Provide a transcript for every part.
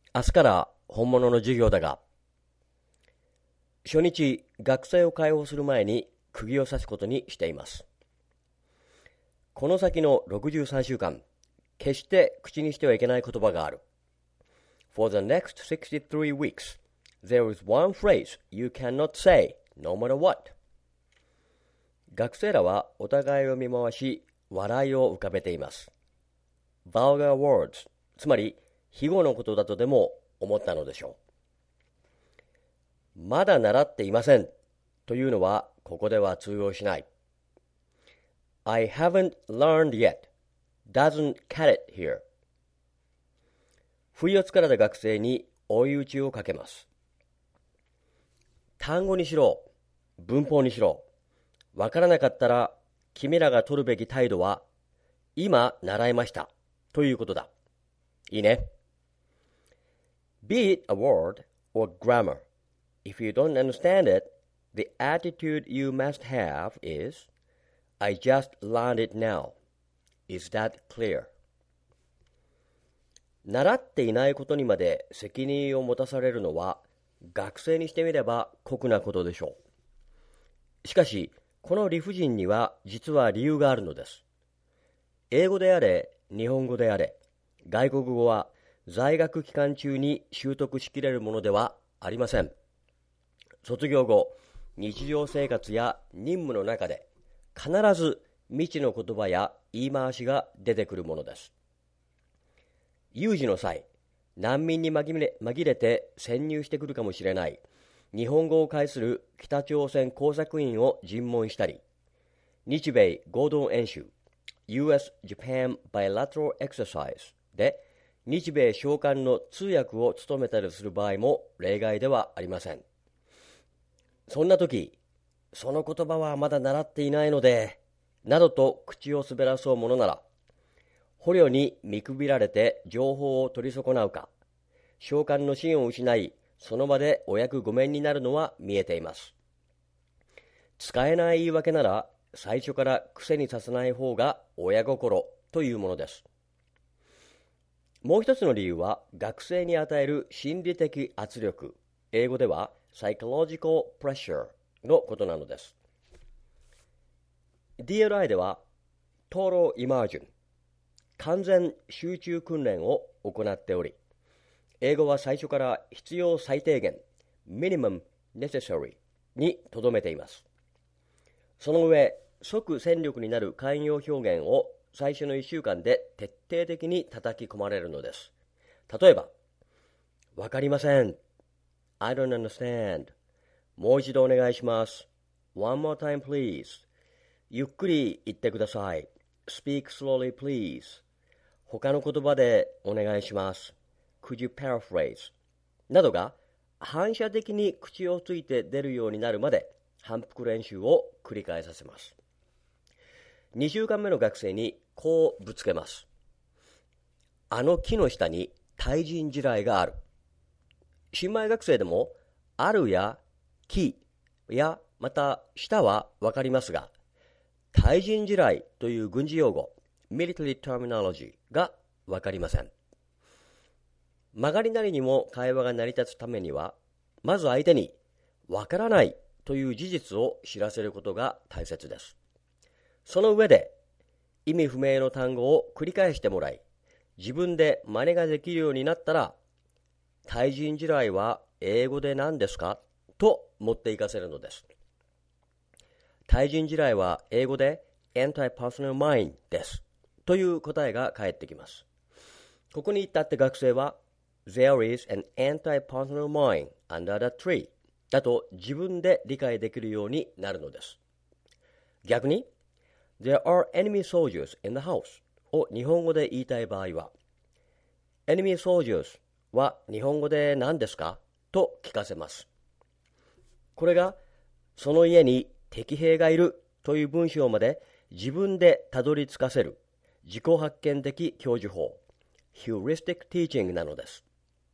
明日から本物の授業だが、初日、学生を解放する前に釘を刺すことにしています。この先の63週間、決して口にしてはいけない言葉がある。For the next 63 weeks, there is one phrase you cannot say, no matter what. 学生らはお互いを見回し、笑いを浮かべています。vulgar words、つまり、非語のことだとでも思ったのでしょう。まだ習っていませんというのはここでは通用しない。I haven't learned yet doesn't cut it here。 不意をつかれた学生に追い打ちをかけます。単語にしろ、文法にしろ、わからなかったら君らが取るべき態度は今習いましたということだ。いいね。Be it a word or grammar, if you don't understand it, the attitude you must have is, I just learned it now. Is that clear? 習っていないことにまで責任を持たされるのは、学生にしてみれば酷なことでしょう。しかし、この理不尽には実は理由があるのです。英語であれ、日本語であれ、外国語は在学期間中に習得しきれるものではありません。卒業後、日常生活や任務の中で必ず未知の言葉や言い回しが出てくるものです。有事の際、難民に紛れて潜入してくるかもしれない日本語を介する北朝鮮工作員を尋問したり、日米合同演習 US-Japan Bilateral Exercise で日米召喚の通訳を務めたりする場合も例外ではありません。そんな時、その言葉はまだ習っていないので、などと口を滑らそうものなら、捕虜に見くびられて情報を取り損なうか、召喚の信を失い、その場でお役御免になるのは見えています。使えない言い訳なら、最初から癖にさせない方が親心というものです。もう一つの理由は、学生に与える心理的圧力、英語ではpsychological pressure のことなのです。DLI では Total Immersion 完全集中訓練を行っており、英語は最初から必要最低限 Minimum Necessary にとどめています。その上、即戦力になる慣用表現を最初の1週間で徹底的に叩き込まれるのです。例えば、わかりません。I don't understand. もう一度お願いします。One more time, please. ゆっくり言ってください。Speak slowly, please. 他の言葉でお願いします。Could you paraphrase? などが反射的に口をついて出るようになるまで反復練習を繰り返させます。2週間目の学生にこうぶつけます。あの木の下に対人地雷がある。新米学生でもあるや木やまた下はわかりますが、対人地雷という軍事用語 military terminology がわかりません。曲がりなりにも会話が成り立つためには、まず相手にわからないという事実を知らせることが大切です。その上で意味不明の単語を繰り返してもらい、自分で真似ができるようになったら、対人地雷は英語で何ですかと持っていかせるのです。対人地雷は英語で anti-personal mine ですという答えが返ってきます。ここに至って学生は There is an anti-personal mine under the tree だと自分で理解できるようになるのです。逆に There are enemy soldiers in the house を日本語で言いたい場合は Enemy soldiers は日本語で何ですかと聞かせます。これがその家に敵兵がいるという文章まで自分でたどり着かせる自己発見的教授法 Heuristic Teaching なのです。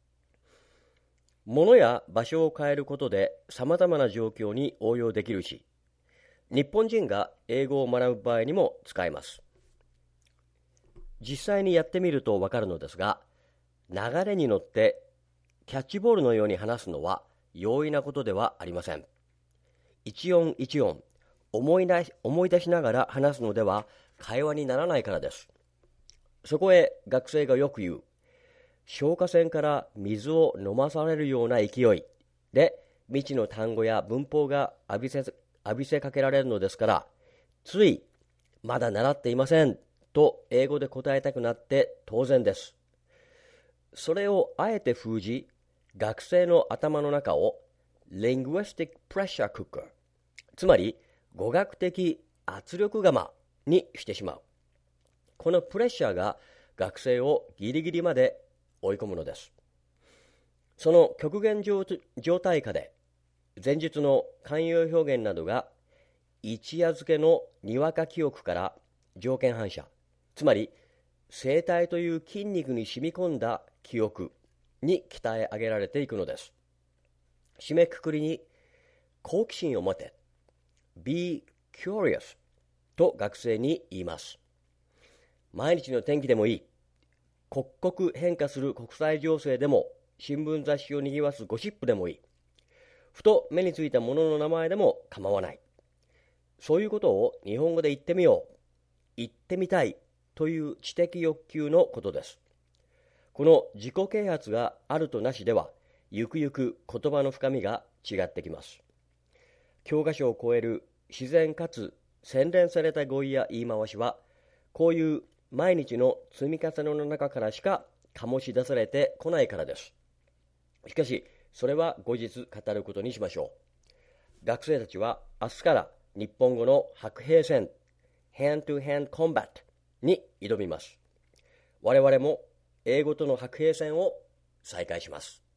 物や場所を変えることで様々な状況に応用できるし、日本人が英語を学ぶ場合にも使えます。実際にやってみるとわかるのですが、流れに乗ってキャッチボールのように話すのは容易なことではありません。一音一音思い出しながら話すのでは会話にならないからです。そこへ学生がよく言う、消火栓から水を飲まされるような勢いで未知の単語や文法が浴びせかけられるのですから、ついまだ習っていませんと英語で答えたくなって当然です。それをあえて封じ、学生の頭の中を Linguistic Pressure Cooker、 つまり語学的圧力釜にしてしまう。このプレッシャーが学生をギリギリまで追い込むのです。その極限状態下で前述の慣用表現などが一夜漬けのにわか記憶から条件反射、つまり声帯という筋肉に染み込んだ記憶に鍛え上げられていくのです。締めくくりに好奇心を持て Be curious と学生に言います。毎日の天気でもいい、刻々変化する国際情勢でも、新聞雑誌を賑わすゴシップでもいい、ふと目についたものの名前でも構わない。そういうことを日本語で言ってみよう、言ってみたいという知的欲求のことです。この自己啓発があるとなしでは、ゆくゆく言葉の深みが違ってきます。教科書を超える自然かつ洗練された語彙や言い回しは、こういう毎日の積み重ねの中からしか醸し出されてこないからです。しかし、それは後日語ることにしましょう。学生たちは明日から日本語の白兵戦 Hand to Hand Combat に挑みます。我々も英語との白兵戦を再開します。